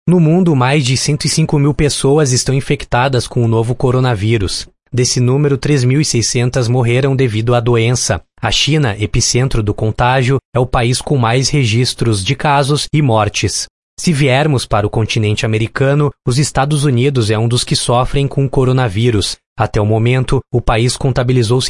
No mundo, mais de 105 mil pessoas estão infectadas com o novo coronavírus. Desse número, 3.600 morreram devido à doença. A China, epicentro do contágio, é o país com mais registros de casos e mortes. Se viermos para o continente americano, os Estados Unidos é um dos que sofrem com o coronavírus. Até o momento, o país contabilizou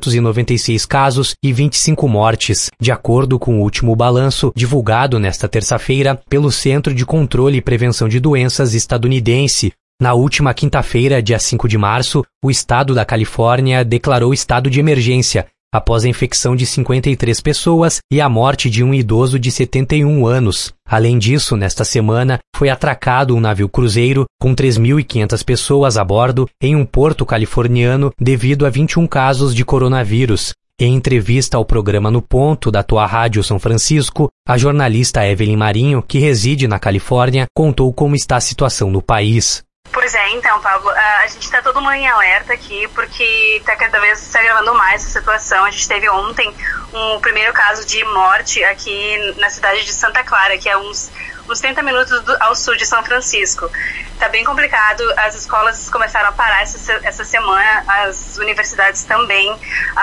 696 casos e 25 mortes, de acordo com o último balanço divulgado nesta terça-feira pelo Centro de Controle e Prevenção de Doenças estadunidense. Na última quinta-feira, dia 5 de março, o estado da Califórnia declarou estado de emergência, após a infecção de 53 pessoas e a morte de um idoso de 71 anos. Além disso, nesta semana, foi atracado um navio cruzeiro com 3.500 pessoas a bordo em um porto californiano devido a 21 casos de coronavírus. Em entrevista ao programa No Ponto, da tua Rádio São Francisco, a jornalista Evelyn Marinho, que reside na Califórnia, contou como está a situação no país. Pois é, então, Pablo, a gente está todo mundo em alerta aqui, porque está cada vez se agravando mais a situação. A gente teve ontem um primeiro caso de morte aqui na cidade de Santa Clara, que é uns 30 minutos ao sul de São Francisco. Está bem complicado, as escolas começaram a parar essa semana, as universidades também.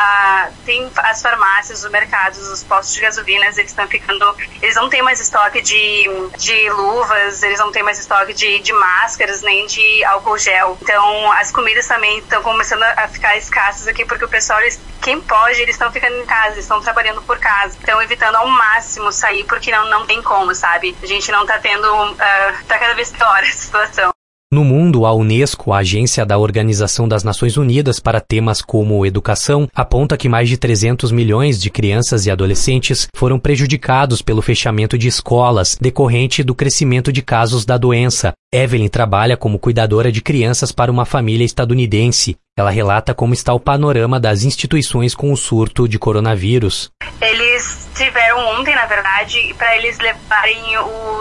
Tem as farmácias, os mercados, os postos de gasolinas, eles não têm mais estoque de luvas, eles não têm mais estoque de máscaras, nem de álcool gel. Então, as comidas também estão começando a ficar escassas aqui, porque o pessoal, quem pode, eles estão ficando em casa, eles estão trabalhando por casa. Estão evitando ao máximo sair, porque não tem como, sabe? A gente não tá tendo, tá cada vez pior a situação. No mundo, a Unesco, a agência da Organização das Nações Unidas para temas como educação, aponta que mais de 300 milhões de crianças e adolescentes foram prejudicados pelo fechamento de escolas, decorrente do crescimento de casos da doença. Evelyn trabalha como cuidadora de crianças para uma família estadunidense. Ela relata como está o panorama das instituições com o surto de coronavírus. Eles tiveram ontem, na verdade, para eles levarem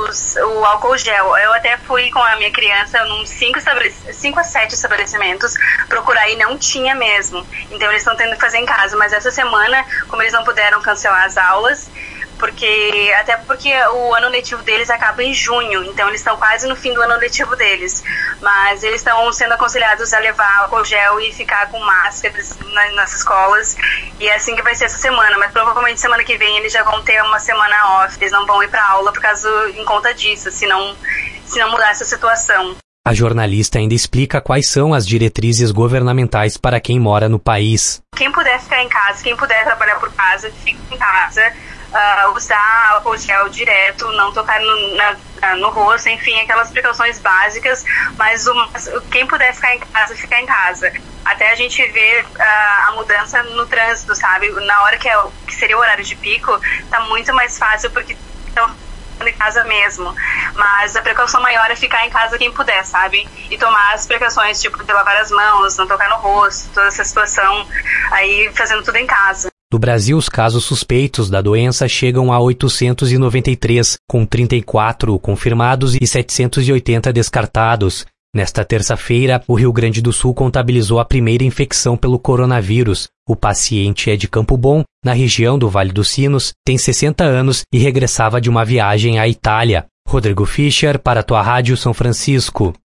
o álcool gel. Eu até fui com a minha criança num 5 a 7 estabelecimentos procurar e não tinha mesmo. Então eles estão tendo que fazer em casa. Mas essa semana, como eles não puderam cancelar as aulas, até porque o ano letivo deles acaba em junho, então eles estão quase no fim do ano letivo deles, mas eles estão sendo aconselhados a levar álcool gel e ficar com máscaras nas escolas, e é assim que vai ser essa semana, mas provavelmente semana que vem eles já vão ter uma semana off, eles não vão ir para aula em conta disso, se não mudar essa situação. A jornalista ainda explica quais são as diretrizes governamentais para quem mora no país. Quem puder ficar em casa, quem puder trabalhar por casa, fica em casa. Usar álcool gel direto, não tocar no rosto, enfim, aquelas precauções básicas, mas quem puder ficar em casa, ficar em casa. Até a gente ver a mudança no trânsito, sabe? Na hora que seria o horário de pico, tá muito mais fácil, porque estão em casa mesmo. Mas a precaução maior é ficar em casa quem puder, sabe? E tomar as precauções, tipo, de lavar as mãos, não tocar no rosto, toda essa situação, aí fazendo tudo em casa. No Brasil, os casos suspeitos da doença chegam a 893, com 34 confirmados e 780 descartados. Nesta terça-feira, o Rio Grande do Sul contabilizou a primeira infecção pelo coronavírus. O paciente é de Campo Bom, na região do Vale dos Sinos, tem 60 anos e regressava de uma viagem à Itália. Rodrigo Fischer, para a tua Rádio São Francisco.